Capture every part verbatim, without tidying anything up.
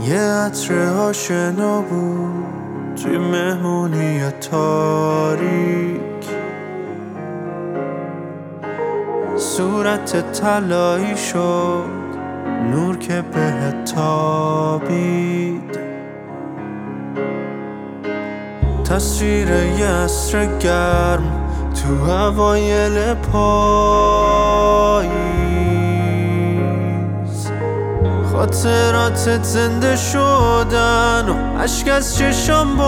یه عطر آشنا بود توی مهمونی تاریک، صورت طلایی شد نور که بهت تابید، تصویر یه عصر گرم تو اوایل پاییز، خاطراتت زنده شدن و عشق از چشم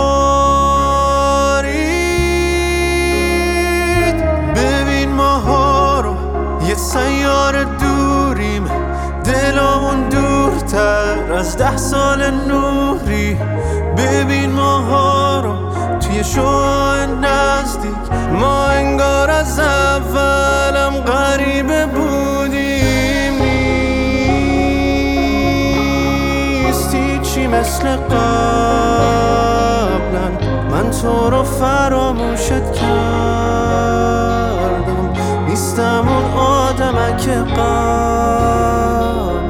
بارید. ببین ماها رو یه سیاره دوریم، دلامون دورتر از ده سال نوری. ببین ماها رو توی شعاع نزدیک، ما انگار از اولم غریبه بودیم. نیست هیچی مثل قبلا، من تو رو فراموشت کردم، نیستم اون آدمک قبلا.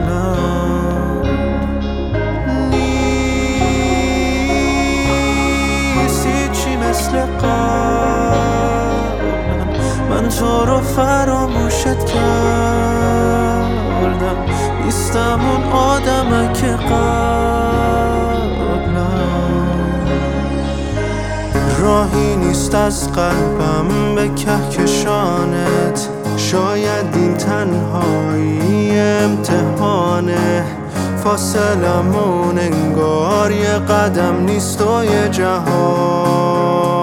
نیست هیچی مثل قبلا، من تو رو فراموشت کردم، نیستم اون آدمک قبلا. راهی نیست از قلبم به کهکشانت، شاید این تنهایی امتحانه. فاصلمون انگار یه قدم نیست و یه جهان.